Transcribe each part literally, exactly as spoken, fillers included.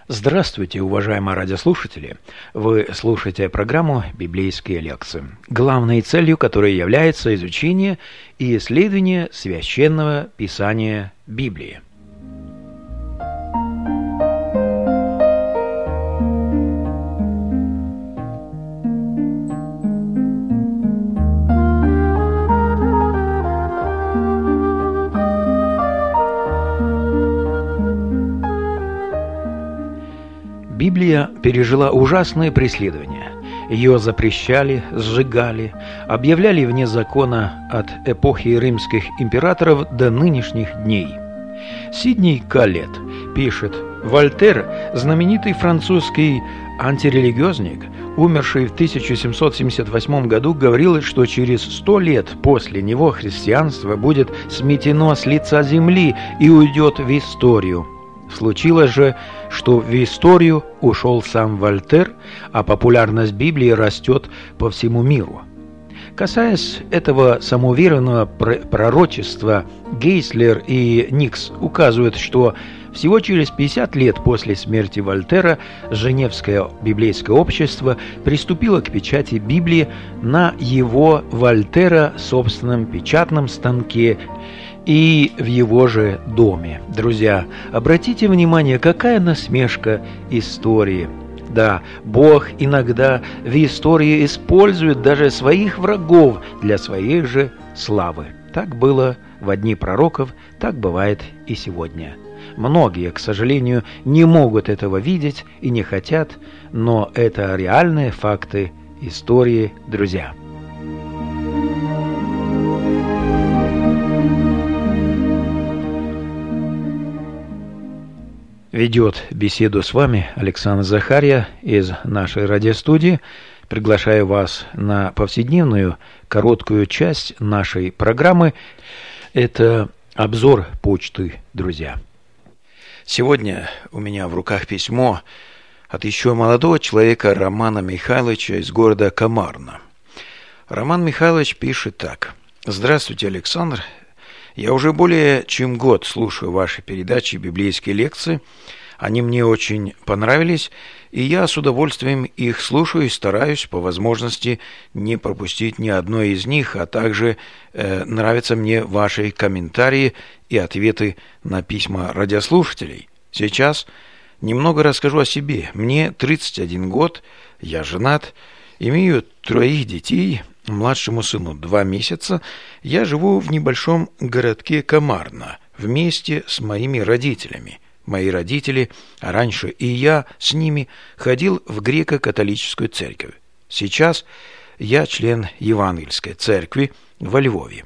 Здравствуйте, уважаемые радиослушатели! Вы слушаете программу «Библейские лекции», главной целью которой является изучение и исследование Священного Писания Библии. Библия пережила ужасные преследования. Ее запрещали, сжигали, объявляли вне закона от эпохи римских императоров до нынешних дней. Сидней Коллетт пишет: Вольтер, знаменитый французский антирелигиозник, умерший в тысяча семьсот семьдесят восьмом году, говорил, что через сто лет после него христианство будет сметено с лица земли и уйдет в историю. Случилось же, что в историю ушел сам Вольтер, а популярность Библии растет по всему миру. Касаясь этого самоуверенного пророчества, Гейслер и Никс указывают, что всего через пятьдесят лет после смерти Вольтера Женевское библейское общество приступило к печати Библии на его, Вольтера, собственном печатном станке и в его же доме. Друзья, обратите внимание, какая насмешка истории. Да, Бог иногда в истории использует даже своих врагов для своей же славы. Так было в дни пророков, так бывает и сегодня. Многие, к сожалению, не могут этого видеть и не хотят, но это реальные факты истории, друзья. Ведет беседу с вами Александр Захарья из нашей радиостудии. Приглашаю вас на повседневную короткую часть нашей программы. Это обзор почты, друзья. Сегодня у меня в руках письмо от еще молодого человека Романа Михайловича из города Комарно. Роман Михайлович пишет так: «Здравствуйте, Александр. Я уже более чем год слушаю ваши передачи «Библейские лекции». Они мне очень понравились, и я с удовольствием их слушаю и стараюсь по возможности не пропустить ни одной из них, а также э, нравятся мне ваши комментарии и ответы на письма радиослушателей. Сейчас немного расскажу о себе. Мне тридцать один год, я женат, имею троих детей. Младшему сыну два месяца. Я живу в небольшом городке Комарно вместе с моими родителями. Мои родители, а раньше и я с ними, ходил в греко-католическую церковь. Сейчас я член Евангельской церкви во Львове.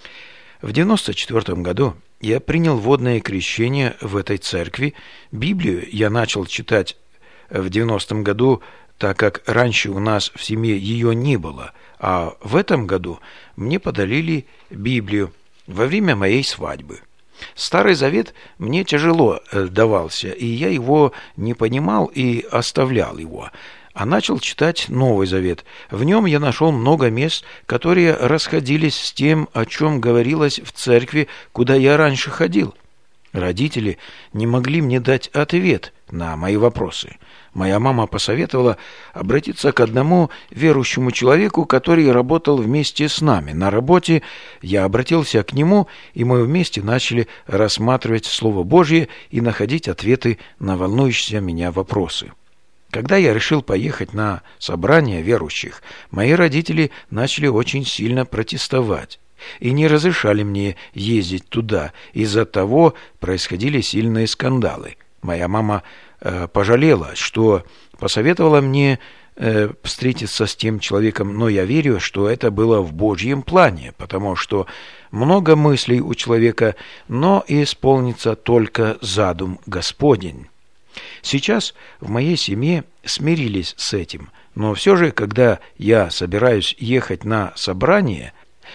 В девяносто четвёртом году я принял водное крещение в этой церкви. Библию я начал читать в девяностом году, так как раньше у нас в семье ее не было, а в этом году мне подарили Библию во время моей свадьбы. Старый Завет мне тяжело давался, и я его не понимал и оставлял его, а начал читать Новый Завет. В нем я нашел много мест, которые расходились с тем, о чем говорилось в церкви, куда я раньше ходил. Родители не могли мне дать ответ на мои вопросы. Моя мама посоветовала обратиться к одному верующему человеку, который работал вместе с нами. На работе я обратился к нему, и мы вместе начали рассматривать Слово Божье и находить ответы на волнующие меня вопросы. Когда я решил поехать на собрание верующих, мои родители начали очень сильно протестовать и не разрешали мне ездить туда. Из-за того происходили сильные скандалы. Моя мама э, пожалела, что посоветовала мне э, встретиться с тем человеком, но я верю, что это было в Божьем плане, потому что много мыслей у человека, но исполнится только задум Господень. Сейчас в моей семье смирились с этим, но все же, когда я собираюсь ехать на собрание,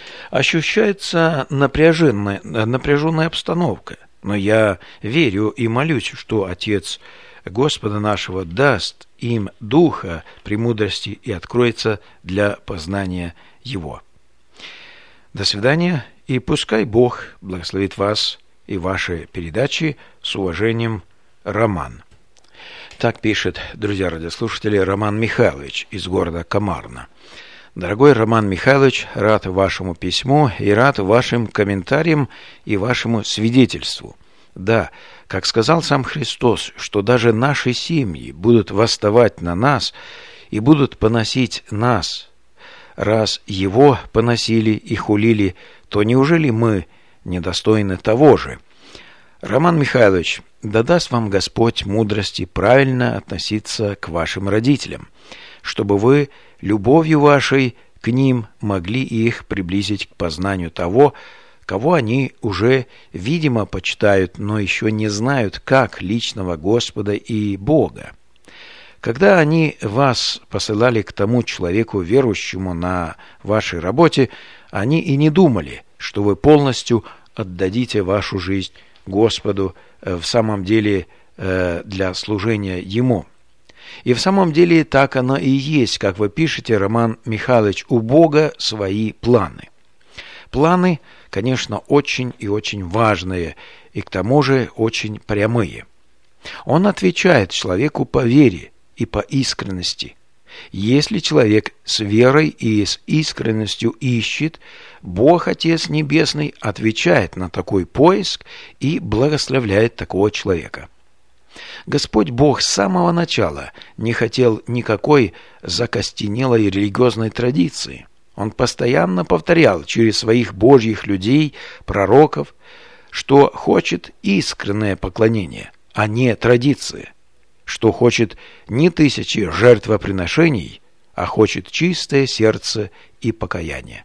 ощущается напряженная, напряженная обстановка. Но я верю и молюсь, что Отец Господа нашего даст им духа премудрости и откроется для познания Его. До свидания, и пускай Бог благословит вас и ваши передачи. С уважением, Роман. Так пишет, друзья радиослушатели, Роман Михайлович из города Комарна. Дорогой Роман Михайлович, рад вашему письму и рад вашим комментариям и вашему свидетельству. Да, как сказал сам Христос, что даже наши семьи будут восставать на нас и будут поносить нас. Раз Его поносили и хулили, то неужели мы недостойны того же? Роман Михайлович, да даст вам Господь мудрости правильно относиться к вашим родителям, чтобы вы любовью вашей к ним могли их приблизить к познанию того, кого они уже, видимо, почитают, но еще не знают, как личного Господа и Бога. Когда они вас посылали к тому человеку, верующему на вашей работе, они и не думали, что вы полностью отдадите вашу жизнь Господу в самом деле для служения Ему. И в самом деле так оно и есть, как вы пишете, Роман Михайлович, у Бога свои планы. Планы, конечно, очень и очень важные, и к тому же очень прямые. Он отвечает человеку по вере и по искренности. Если человек с верой и с искренностью ищет, Бог Отец Небесный отвечает на такой поиск и благословляет такого человека. Господь Бог с самого начала не хотел никакой закостенелой религиозной традиции. Он постоянно повторял через своих Божьих людей, пророков, что хочет искреннее поклонение, а не традиции, что хочет не тысячи жертвоприношений, а хочет чистое сердце и покаяние.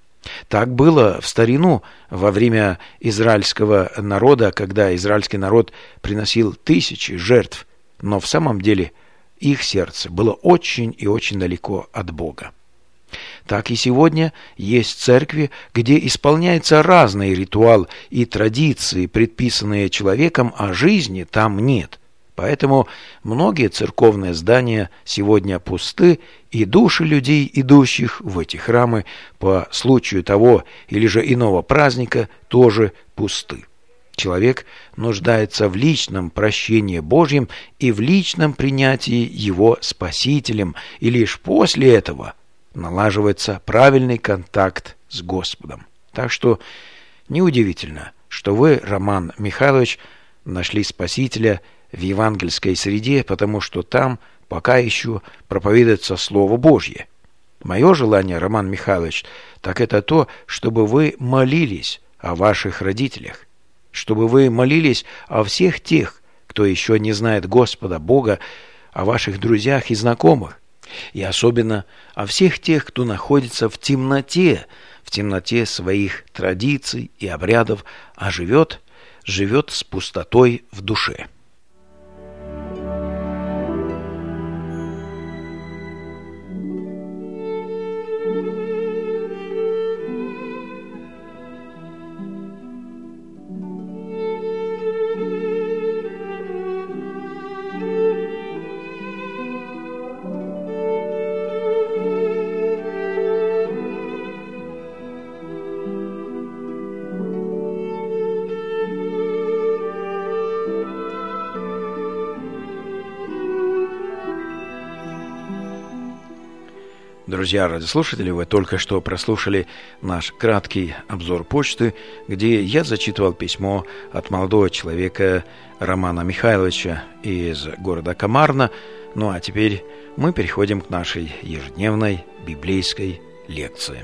Так было в старину во время израильского народа, когда израильский народ приносил тысячи жертв, но в самом деле их сердце было очень и очень далеко от Бога. Так и сегодня есть церкви, где исполняются разные ритуалы и традиции, предписанные человеком, а жизни там нет. Поэтому многие церковные здания сегодня пусты, и души людей, идущих в эти храмы по случаю того или же иного праздника, тоже пусты. Человек нуждается в личном прощении Божьем и в личном принятии Его Спасителем, и лишь после этого налаживается правильный контакт с Господом. Так что неудивительно, что вы, Роман Михайлович, нашли Спасителя в евангельской среде, потому что там пока еще проповедуется Слово Божье. Мое желание, Роман Михайлович, так это то, чтобы вы молились о ваших родителях, чтобы вы молились о всех тех, кто еще не знает Господа Бога, о ваших друзьях и знакомых, и особенно о всех тех, кто находится в темноте, в темноте своих традиций и обрядов, а живет, живет с пустотой в душе. Друзья радиослушатели, вы только что прослушали наш краткий обзор почты, где я зачитывал письмо от молодого человека Романа Михайловича из города Комарна. Ну а теперь мы переходим к нашей ежедневной библейской лекции.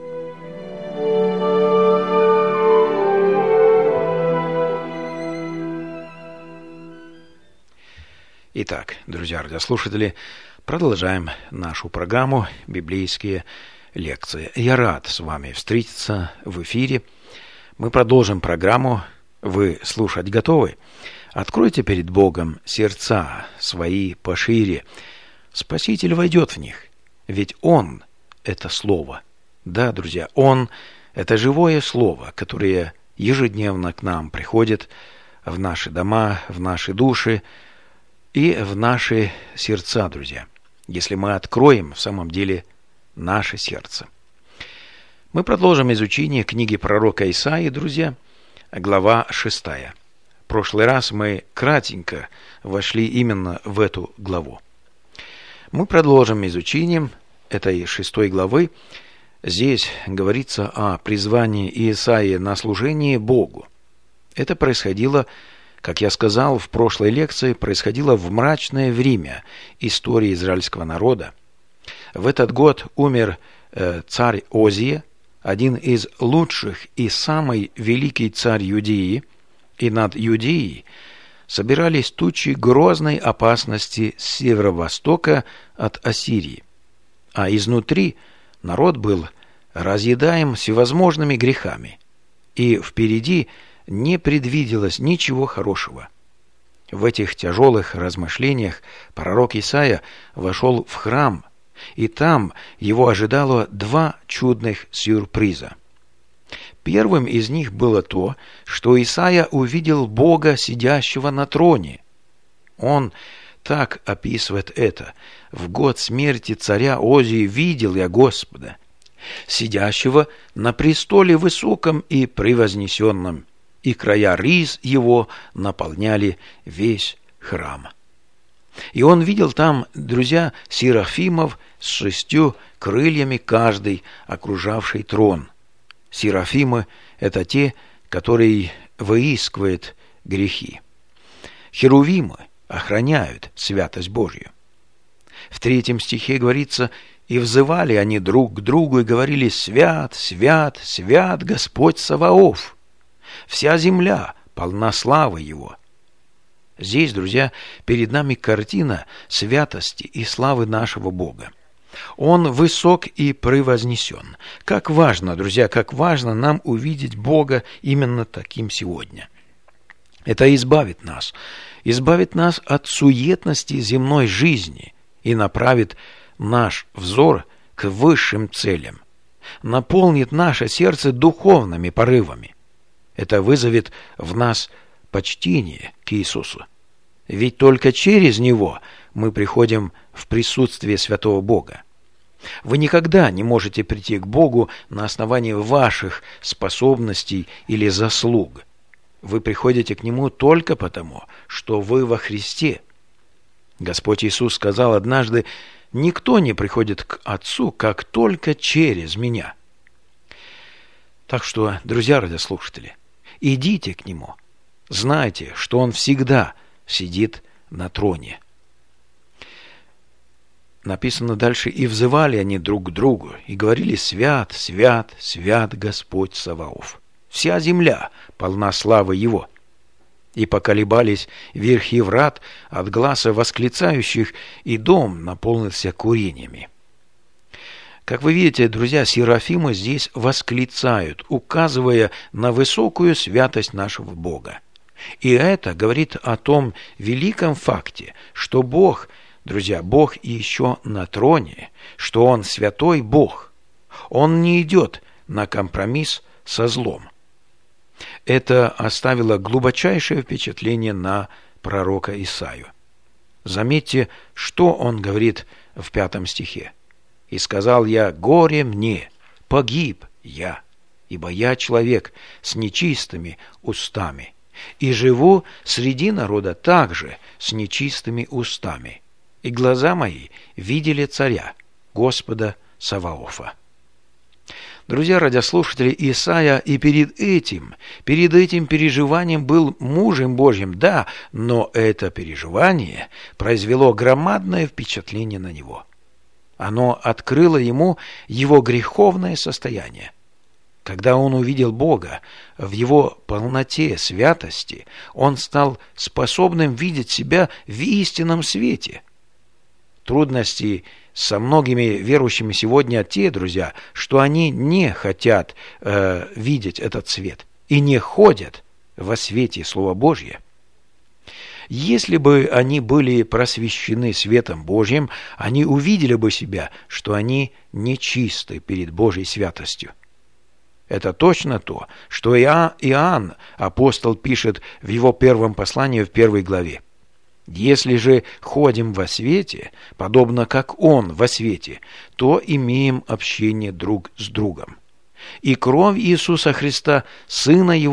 Итак, друзья радиослушатели, продолжаем нашу программу «Библейские лекции». Я рад с вами встретиться в эфире. Мы продолжим программу. Вы слушать готовы? Откройте перед Богом сердца свои пошире. Спаситель войдет в них, ведь Он – это Слово. Да, друзья, Он – это живое Слово, которое ежедневно к нам приходит в наши дома, в наши души и в наши сердца, друзья, если мы откроем в самом деле наше сердце. Мы продолжим изучение книги пророка Исаии, друзья, глава шестая. прошлый раз мы кратенько вошли именно в эту главу. Мы продолжим изучением этой шестой главы. Здесь говорится о призвании Исаии на служение Богу. Это происходило, как я сказал в прошлой лекции, происходило в мрачное время истории израильского народа. В этот год умер э, царь Озия, один из лучших и самый великий царь Иудеи, и над Иудеей собирались тучи грозной опасности с северо-востока от Ассирии, а изнутри народ был разъедаем всевозможными грехами, и впереди не предвиделось ничего хорошего. В этих тяжелых размышлениях пророк Исаия вошел в храм, и там его ожидало два чудных сюрприза. Первым из них было то, что Исаия увидел Бога, сидящего на троне. Он так описывает это: «В год смерти царя Озии видел я Господа, сидящего на престоле высоком и превознесенном, и края рис его наполняли весь храм». И он видел там, друзья, серафимов с шестью крыльями каждый, окружавший трон. Серафимы – это те, которые выискивают грехи. Херувимы охраняют святость Божью. В третьем стихе говорится: «И взывали они друг к другу и говорили: свят, свят, свят Господь Саваоф, вся земля полна славы Его». Здесь, друзья, перед нами картина святости и славы нашего Бога. Он высок и превознесен. Как важно, друзья, как важно нам увидеть Бога именно таким сегодня. Это избавит нас, избавит нас от суетности земной жизни и направит наш взор к высшим целям, наполнит наше сердце духовными порывами. Это вызовет в нас почтение к Иисусу. Ведь только через Него мы приходим в присутствие святого Бога. Вы никогда не можете прийти к Богу на основании ваших способностей или заслуг. Вы приходите к Нему только потому, что вы во Христе. Господь Иисус сказал однажды: «Никто не приходит к Отцу, как только через Меня». Так что, друзья радиослушатели, идите к Нему. Знайте, что Он всегда сидит на троне. Написано дальше: «И взывали они друг к другу, и говорили: свят, свят, свят Господь Саваоф. Вся земля полна славы Его». И поколебались верхи врат от гласа восклицающих, и дом наполнился курениями. Как вы видите, друзья, серафимы здесь восклицают, указывая на высокую святость нашего Бога. И это говорит о том великом факте, что Бог, друзья, Бог еще на троне, что Он святой Бог. Он не идет на компромисс со злом. Это оставило глубочайшее впечатление на пророка Исаию. Заметьте, что он говорит в пятом стихе. «И сказал я: горе мне, погиб я, ибо я человек с нечистыми устами, и живу среди народа также с нечистыми устами, и глаза мои видели царя, Господа Саваофа». Друзья радиослушатели, Исаия и перед этим, перед этим переживанием был мужем Божьим, да, но это переживание произвело громадное впечатление на него. Оно открыло ему его греховное состояние. Когда он увидел Бога в его полноте святости, он стал способным видеть себя в истинном свете. Трудности со многими верующими сегодня те, друзья, что они не хотят э, видеть этот свет и не ходят во свете Слова Божьего. Если бы они были просвещены светом Божьим, они увидели бы себя, что они нечисты перед Божьей святостью. Это точно то, что Иоанн, апостол, пишет в его первом послании в первой главе. «Если же ходим во свете, подобно как Он во свете, то имеем общение друг с другом. И кровь Иисуса Христа, Сына Его,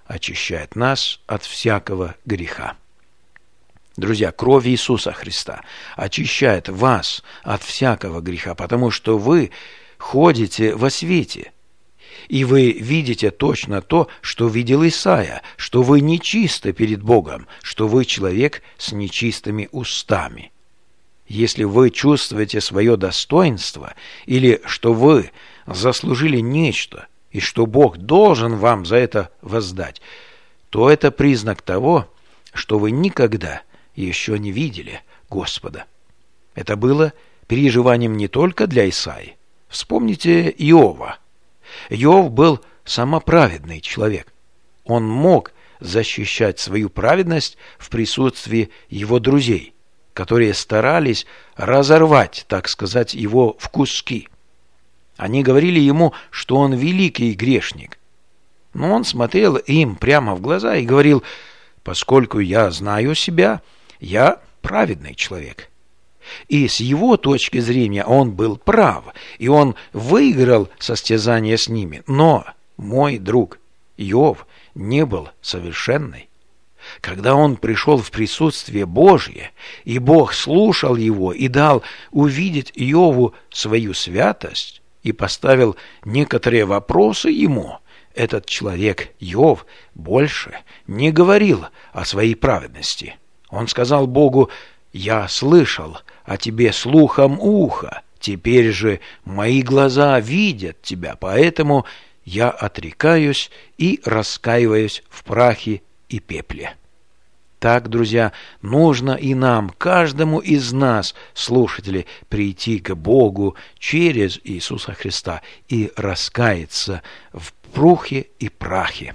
очищает нас от всякого греха. Друзья, кровь Иисуса Христа очищает вас от всякого греха, потому что вы ходите во свете, и вы видите точно то, что видел Исаия, что вы нечисты перед Богом, что вы человек с нечистыми устами. Если вы чувствуете свое достоинство, или что вы заслужили нечто, и что Бог должен вам за это воздать, то это признак того, что вы никогда еще не видели Господа. Это было переживанием не только для Исаии. Вспомните Иова. Иов был самоправедный человек. Он мог защищать свою праведность в присутствии его друзей, которые старались разорвать, так сказать, его в куски. Они говорили ему, что он великий грешник. Но он смотрел им прямо в глаза и говорил: «Поскольку я знаю себя, я праведный человек». И с его точки зрения он был прав, и он выиграл состязание с ними. Но мой друг Иов не был совершенный. Когда он пришел в присутствие Божье, и Бог слушал его и дал увидеть Иову свою святость, и поставил некоторые вопросы ему, этот человек Иов больше не говорил о своей праведности. Он сказал Богу: «Я слышал о тебе слухом уха, теперь же мои глаза видят тебя, поэтому я отрекаюсь и раскаиваюсь в прахе и пепле». Так, друзья, нужно и нам, каждому из нас, слушателей, прийти к Богу через Иисуса Христа и раскаяться в прухе и прахе.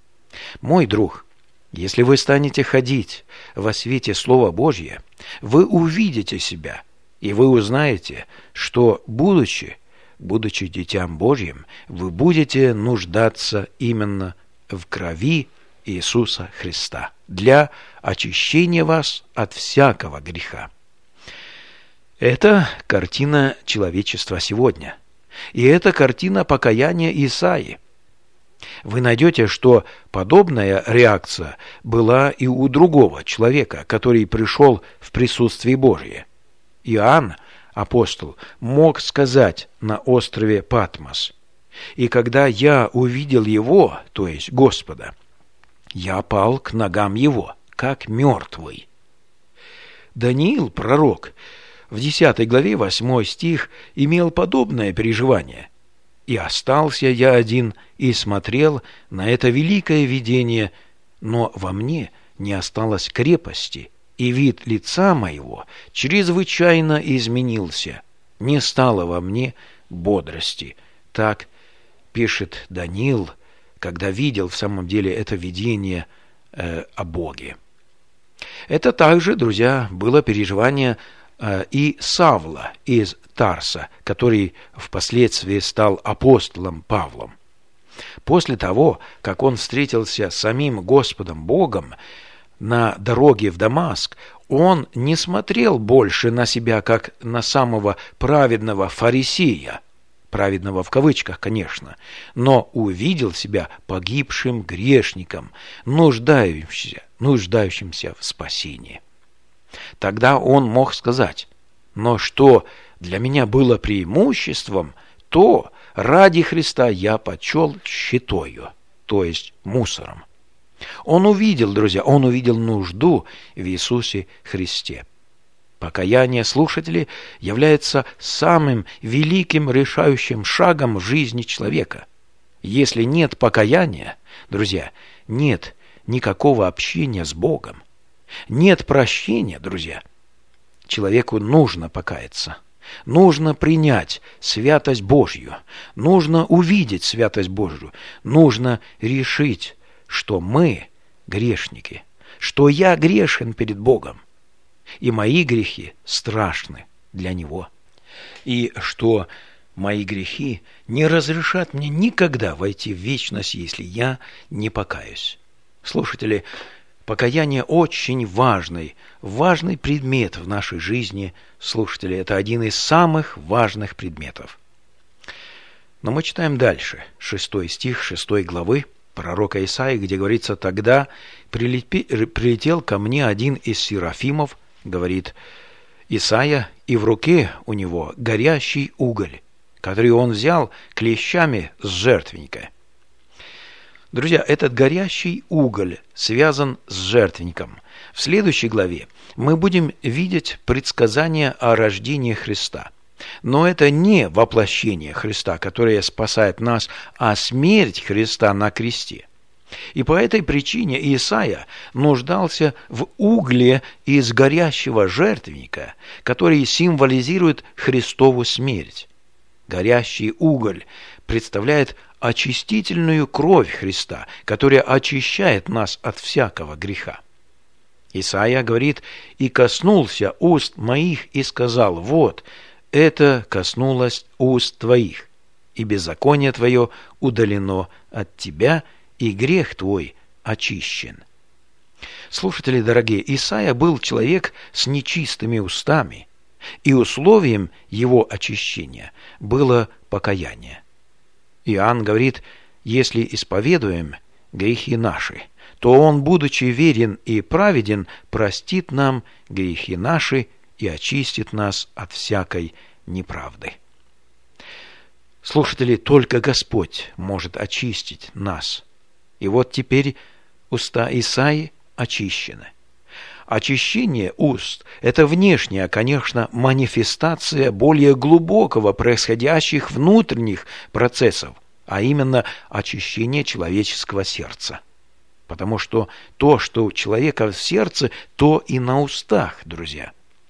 Мой друг, если вы станете ходить во свете Слова Божьего, вы увидите себя, и вы узнаете, что, будучи, будучи Дитям Божьим, вы будете нуждаться именно в крови Иисуса Христа для очищения вас от всякого греха. Это картина человечества сегодня, и это картина покаяния Исаии. Вы найдете, что подобная реакция была и у другого человека, который пришел в присутствие Божие. Иоанн, апостол, мог сказать на острове Патмос: «И когда я увидел его, то есть Господа, я пал к ногам его, как мертвый». Даниил, пророк, в десятой главе, восьмой стих, имел подобное переживание. «И остался я один, и смотрел на это великое видение, но во мне не осталось крепости, и вид лица моего чрезвычайно изменился, не стало во мне бодрости». Так пишет Даниил, когда видел в самом деле это видение э, о Боге. Это также, друзья, было переживание э, и Савла из Тарса, который впоследствии стал апостолом Павлом. После того, как он встретился с самим Господом Богом на дороге в Дамаск, он не смотрел больше на себя, как на самого праведного фарисея, праведного в кавычках, конечно, но увидел себя погибшим грешником, нуждающимся, нуждающимся в спасении. Тогда он мог сказать: «Но что для меня было преимуществом, то ради Христа я почел щитою», то есть мусором. Он увидел, друзья, он увидел нужду в Иисусе Христе. Покаяние, слушателей, является самым великим решающим шагом в жизни человека. Если нет покаяния, друзья, нет никакого общения с Богом. Нет прощения, друзья. Человеку нужно покаяться. Нужно принять святость Божью. Нужно увидеть святость Божью. Нужно решить, что мы грешники, что я грешен перед Богом, и мои грехи страшны для Него, и что мои грехи не разрешат мне никогда войти в вечность, если я не покаюсь. Слушатели, покаяние очень важный, важный предмет в нашей жизни. Слушатели, это один из самых важных предметов. Но мы читаем дальше, шестой стих шестой главы пророка Исаии, где говорится: «Тогда прилетел ко мне один из серафимов, говорит Исаия, и в руке у него горящий уголь, который он взял клещами с жертвенника». Друзья, этот горящий уголь связан с жертвенником. В следующей главе мы будем видеть предсказание о рождении Христа. Но это не воплощение Христа, которое спасает нас, а смерть Христа на кресте. И по этой причине Исаия нуждался в угле из горящего жертвенника, который символизирует Христову смерть. Горящий уголь представляет очистительную кровь Христа, которая очищает нас от всякого греха. Исаия говорит: «И коснулся уст моих, и сказал: вот, это коснулось уст твоих, и беззаконие твое удалено от тебя, и грех твой очищен». Слушатели дорогие, Исаия был человек с нечистыми устами, и условием его очищения было покаяние. Иоанн говорит: «Если исповедуем грехи наши, то Он, будучи верен и праведен, простит нам грехи наши и очистит нас от всякой неправды». Слушатели, только Господь может очистить нас. И вот теперь уста Исаии очищены. Очищение уст – это внешняя, конечно, манифестация более глубокого происходящих внутренних процессов, а именно очищение человеческого сердца. Потому что то, что у человека в сердце, то и на устах, друзья.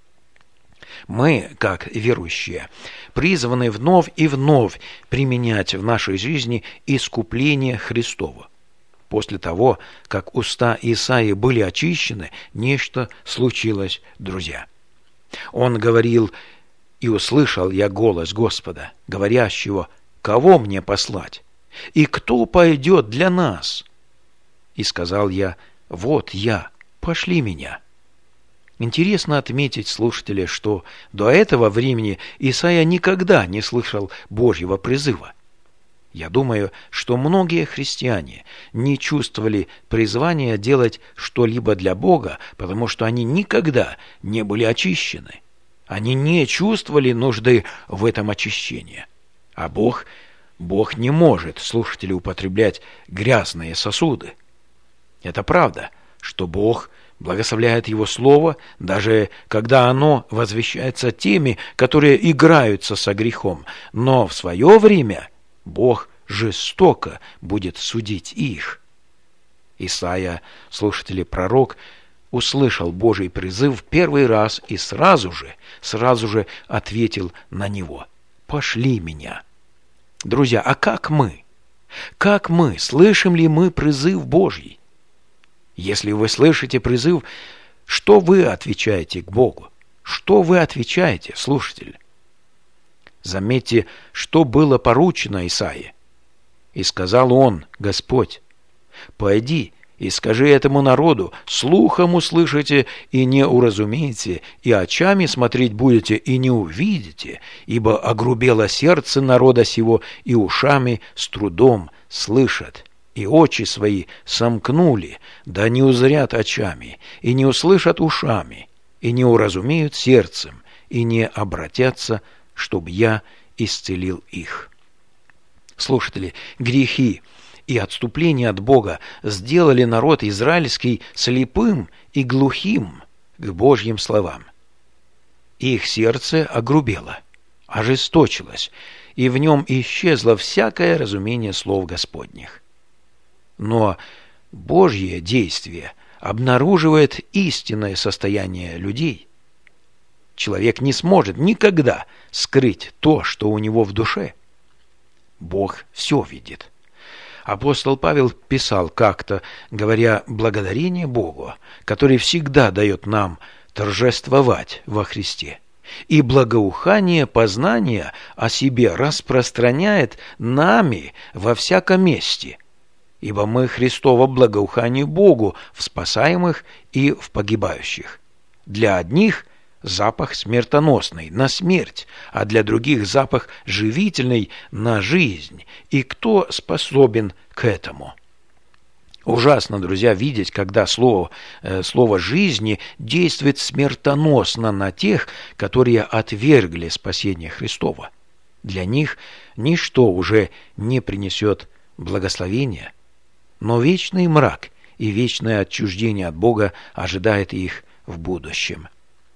Мы, как верующие, призваны вновь и вновь применять в нашей жизни искупление Христово. После того, как уста Исаии были очищены, нечто случилось, друзья. Он говорил: «И услышал я голос Господа, говорящего: кого мне послать? И кто пойдет для нас? И сказал я: вот я, пошли меня». Интересно отметить, слушатели, что до этого времени Исаия никогда не слышал Божьего призыва. Я думаю, что многие христиане не чувствовали призвания делать что-либо для Бога, потому что они никогда не были очищены. Они не чувствовали нужды в этом очищении. А Бог, Бог не может, слушатели, употреблять грязные сосуды. Это правда, что Бог благословляет Его Слово, даже когда оно возвещается теми, которые играются со грехом, но в свое время Бог жестоко будет судить их. Исаия, слушатели, пророк, услышал Божий призыв в первый раз и сразу же, сразу же ответил на него: «Пошли меня». Друзья, а как мы? Как мы? Слышим ли мы призыв Божий? Если вы слышите призыв, что вы отвечаете к Богу? Что вы отвечаете, слушатель? Заметьте, что было поручено Исаии. «И сказал он, Господь: пойди и скажи этому народу: слухом услышите и не уразумеете, и очами смотреть будете и не увидите, ибо огрубело сердце народа сего, и ушами с трудом слышат, и очи свои сомкнули, да не узрят очами, и не услышат ушами, и не уразумеют сердцем, и не обратятся, чтобы я исцелил их». Слушатели, грехи и отступление от Бога сделали народ израильский слепым и глухим к Божьим словам. Их сердце огрубело, ожесточилось, и в нем исчезло всякое разумение слов Господних. Но Божье действие обнаруживает истинное состояние людей. Человек не сможет никогда скрыть то, что у него в душе. Бог все видит. Апостол Павел писал как-то, говоря благодарение Богу, который всегда дает нам торжествовать во Христе, и благоухание познания о себе распространяет нами во всяком месте, ибо мы Христово благоухание Богу в спасаемых и в погибающих. Для одних запах смертоносный на смерть, а для других запах живительный на жизнь. И кто способен к этому? Ужасно, друзья, видеть, когда слово, э, слово жизни действует смертоносно на тех, которые отвергли спасение Христова. Для них ничто уже не принесет благословения, но вечный мрак и вечное отчуждение от Бога ожидает их в будущем.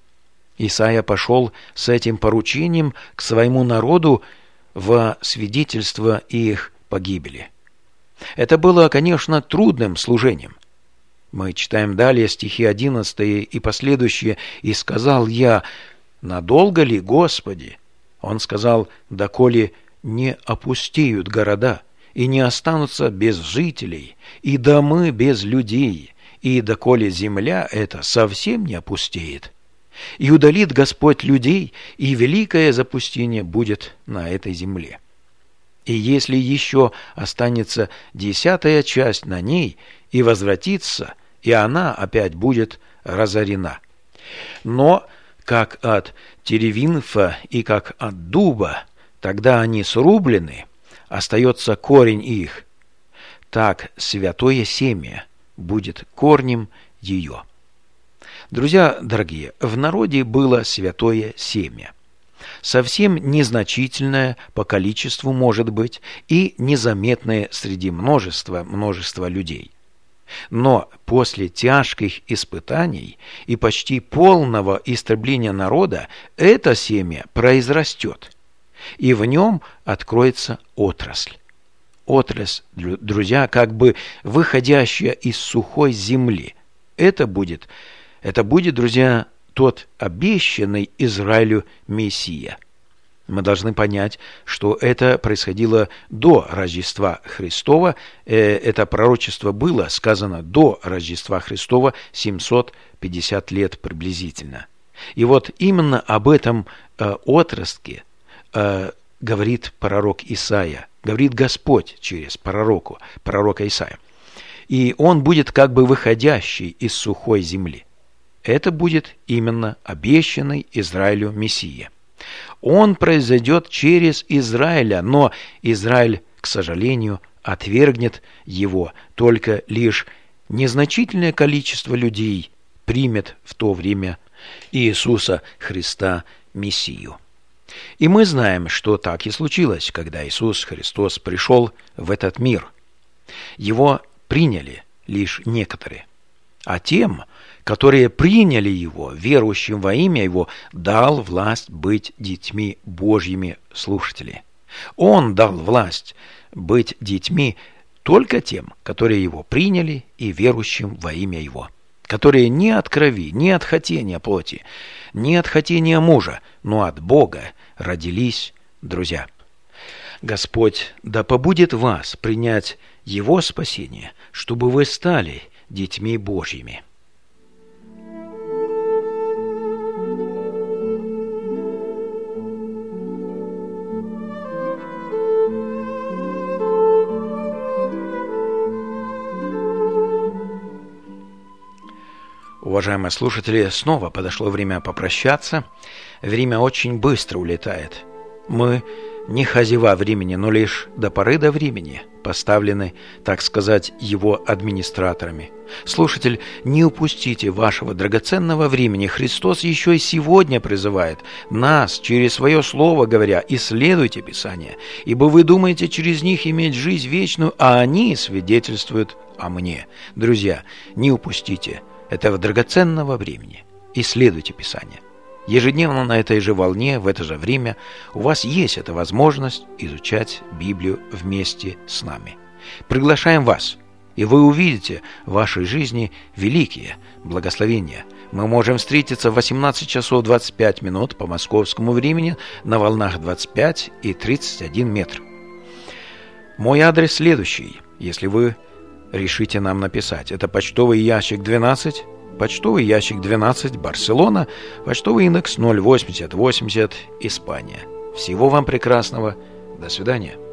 Исаия пошел с этим поручением к своему народу во свидетельство их погибели. Это было, конечно, трудным служением. Мы читаем далее стихи одиннадцатые и последующие. «И сказал я: надолго ли, Господи?» Он сказал: доколе не опустеют города, и не останутся без жителей, и домы без людей, и доколе земля эта совсем не опустеет. И удалит Господь людей, и великое запустение будет на этой земле. И если еще останется десятая часть на ней, и возвратится, и она опять будет разорена. Но как от теревинфа и как от дуба, тогда они срублены, остается корень их, так святое семя будет корнем ее». Друзья дорогие, в народе было святое семя. Совсем незначительное по количеству, может быть, и незаметное среди множества, множества людей. Но после тяжких испытаний и почти полного истребления народа это семя произрастет, и в нем откроется отрасль. Отрасль, друзья, как бы выходящая из сухой земли. Это будет, это будет, друзья, тот обещанный Израилю Мессия. Мы должны понять, что это происходило до Рождества Христова. Это пророчество было сказано до Рождества Христова, семьсот пятьдесят лет приблизительно. И вот именно об этом отростке говорит пророк Исаия, говорит Господь через пророку, пророка Исаия. И он будет как бы выходящий из сухой земли. Это будет именно обещанный Израилю Мессия. Он произойдет через Израиля, но Израиль, к сожалению, отвергнет его. Только лишь незначительное количество людей примет в то время Иисуса Христа Мессию. И мы знаем, что так и случилось, когда Иисус Христос пришел в этот мир. Его приняли лишь некоторые, а тем, которые приняли Его, верующим во имя Его, дал власть быть детьми Божьими, слушатели. Он дал власть быть детьми только тем, которые Его приняли, и верующим во имя Его, которые не от крови, не от хотения плоти, не от хотения мужа, но от Бога родились, друзья. Господь да побудет вас принять Его спасение, чтобы вы стали детьми Божьими. Уважаемые слушатели, снова подошло время попрощаться. Время очень быстро улетает. Мы не хозяева времени, но лишь до поры до времени поставлены, так сказать, его администраторами. Слушатель, не упустите вашего драгоценного времени. Христос еще и сегодня призывает нас, через свое слово говоря, исследуйте Писание, ибо вы думаете через них иметь жизнь вечную, а они свидетельствуют о мне. Друзья, не упустите этого драгоценного времени. Исследуйте Писание. Ежедневно на этой же волне, в это же время у вас есть эта возможность изучать Библию вместе с нами. Приглашаем вас, и вы увидите в вашей жизни великие благословения. Мы можем встретиться в восемнадцать часов двадцать пять минут по московскому времени на волнах двадцать пять и тридцать один метр. Мой адрес следующий, если вы решите нам написать. Это почтовый ящик двенадцать, почтовый ящик двенадцать, Барселона, почтовый индекс ноль восемьдесят восемьдесят, Испания. Всего вам прекрасного. До свидания.